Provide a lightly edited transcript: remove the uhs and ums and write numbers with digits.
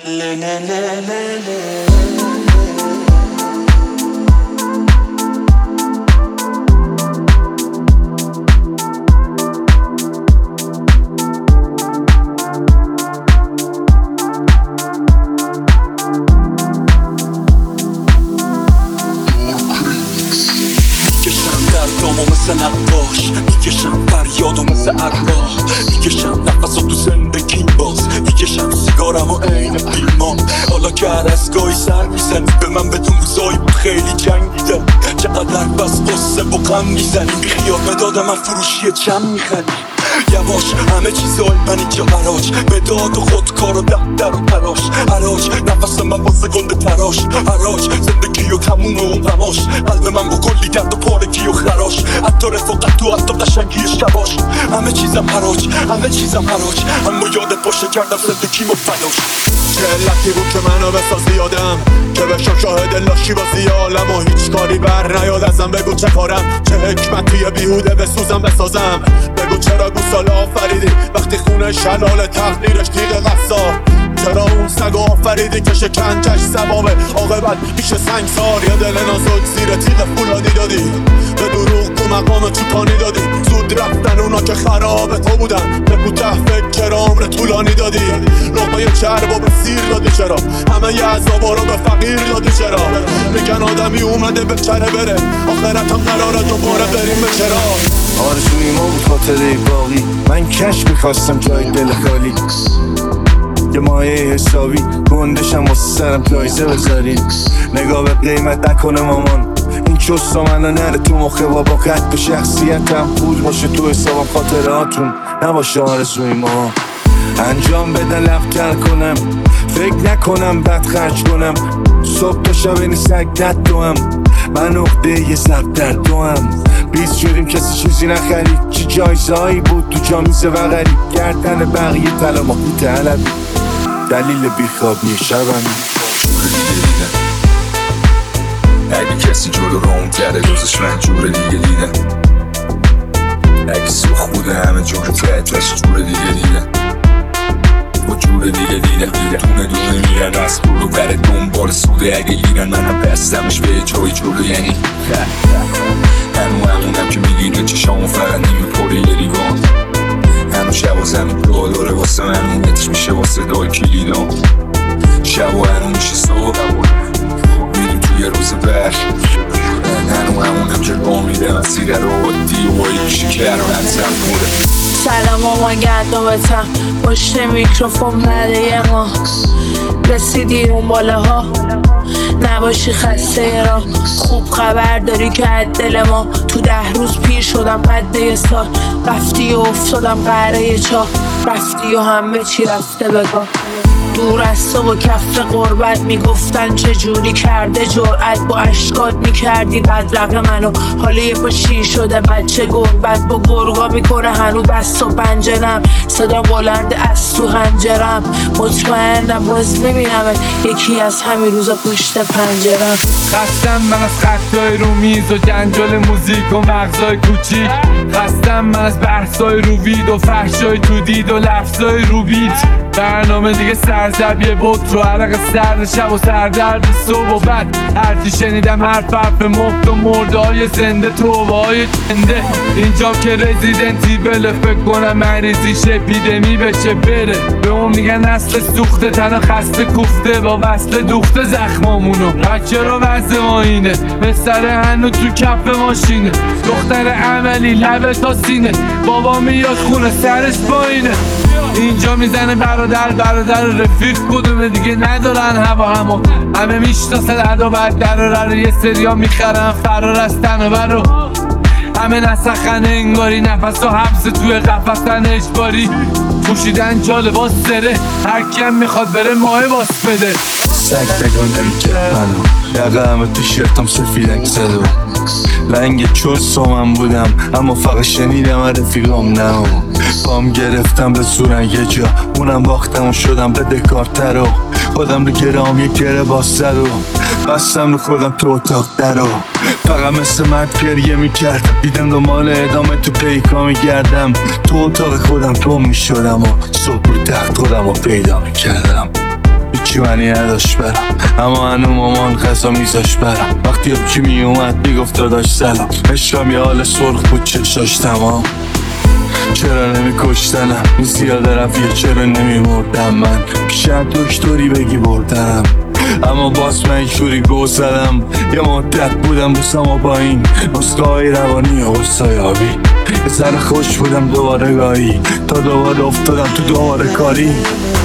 مثل نقاش میکشم فریادو مثل ارواح، میکشم نفسو تو زندگی باز، میکشم سیگارم و عین فیلمام. حالا که هر از گاهی سر میزنی به من بدون روزایی بود خیلی جنگیدم، چقدر بس قصه و غم میزنی، بیخیال مداد من فروشی چم میخری. یواش همه چیزای من اینجا حراج، مداد و خودکار و دفتر و تراش، حراج نفس من واسه گنده تراش، حراج زندگی و تموم و اون غماش، قلب من با کلی درد و پارگی و خراش، حتی رفاقت و حتی قشنگی شباش. همه چیزم حراج، همه چیزم حراج، اما یادت باشه کردم زندگیمو فداش. چه علتی بود که منو بسازی یادم، که بشم شاهد لاشی بازی عالم و هیچ کاری بر نیاد ازم. بگو چه کارم، چه حکمتی بیهوده بسوزم بسازم. بگو چرا گوساله آفریدی وقتی خونه شلال تقدیرش تیغ قصاب. چرا اون سگ آفریدی که شکنجش سبابه عاقبت میشه سنگسار. یه دل نازک زیر تیغ فولادی دادی، به دروغ تو مقام چوپانی دادی. زود رفتن اونا که خراب تو بودن، بگو ته فکر عمر طولانی دادی. لقمه چربا به سیر دادی چرا، همه ی عذابا رو به فقیر دادی چرا. میگن آدمی اومده به چره بره، آخرت هم قراره دوباره بریم به چرا. آرزوی ما بود خاطره باقی، من کش میخواستم جای دل خالی. یه مایه حسابی گندشم واسه سرم جایزه بذارین. نگاه به قیمت نکنه مامان، این چستا منو نره تو مخه بابا. قد به شخصیتم پول باشه تو حسابم، خاطراتون نباشه آرزوی ما. انجام بدن لفتر کنم، فکر نکنم بد خرج کنم. صبح تا شب این سگ ندوم، من عقده یه زب در دوم. بیز شدیم کسی چیزی نخرید، چی جایزهایی بود تو جامیزه و غریب. گردن بقیه طلا ما بی طلبی، دلیل بیخوابی شبم. اگه کسی جلو روم کرده دوزش من جور دیگه دیدم. اگه سوخ بوده همه جور تحتش جور دیگه دیدم. با جور دیگه دیدم دونه دونه میرن از برو بر دنبال سوده. اگه گیرن منم بستمش به جای جلو یعنی همونم که میگیره چشامو فقط نیمه پره یه لیوان. همون شب و زمین راه داره واسه من، اون متر میشه واسه دای کلیدان. شب و هنو میشه صبح میریم توی روز بر. همونم که راه میده مسیر رو عادی و بایی شکر و همزم موره. سلام مامان گردابتم، پشت میکروفون نده ما رسیدی اون باله ها. نباشی خسته را، خوب خبر داری که از دل ما. تو 10 روز پیر شدم قد یه سال، رفتی و افتادم قهره چاه. رفتی و همه چی رفته بگاه، دور از تو و کف قربت. میگفتن چجوری کرده جرأت، با اشکات میکردی بدرق منو. حالا یه پا شیر شده بچه گربت، با گرگا میکنه هنو دست و پنجرم. صدا بلند از تو هنجرم، مطمئنم باز میبینم یکی از همین روزا پشت پنجرم. خستم من از خطای رو میز و جنجال موزیک و مغزای کوچیک. خستم من از بحثای رو وید و فحشای تو دید و لفظای رو بیت. برنامه دیگه سرزب یه بوت رو عرق سرد شب و سردرد صبح و بعد. هرچی شنیدم حرف مفت و مردای زنده توبه های چنده. اینجام که رزیدنتی بله، فکر کنم مریضیش اپیدمی بشه بره. به اون میگن نسل سوخته، تن خسته کوفته با وصل دوخته زخمامونو. بچه رو وزه ما اینه، بستره هنو تو کف ماشینه. دختر عملی لبه تا سینه، بابا میاد خونه سرش پایینه. اینجا میزنه برادر رفیق کدومه دیگه ندارن هوا همو. همه میشناسن ادا بعد در یه سریا میخرن فرار از تنوبر رو. همه نسخن انگاری نفس و حبس توی قفصن اجباری. پوشیدن جاله باز سره، هر کم میخواد بره ماه باز بده. سگ نگاه نمیکرد منو، یقه تو شرطم سفیدنگ زدو. لنگ چوست من بودم اما فقط شنیدم رفیقام نه. پام گرفتم به زورن یه جا، اونم باختم و شدم به دکارتر رو. خودم رو گرام یک گره باسته رو، بستم رو خودم تو اتاق در رو. فقط مثل مرد گریه میکردم، دیدم دنبال ادامه تو پیکا میگردم. تو اتاق خودم تو میشدم و صبح رو تخت خودم رو پیدا میکردم. هیچی معنی نداشت برم، اما هنو مامان غذا میذاش برم. وقتی یکی میومد میگفت داداش سلام، عشقم یه حال سرخ بود چشاش تمام. چرا نمی کشتنم این زیاده رفیه، چرا نمی مردم من پیشم دکتری بگی بردم، اما باز من اینجوری گو زدم. یه مدت بودم بوسم و با این نسخه های روانی و سایابی، یه سر خوش بودم دوباره گاهی تا دوباره افتادم تو دوباره کاری.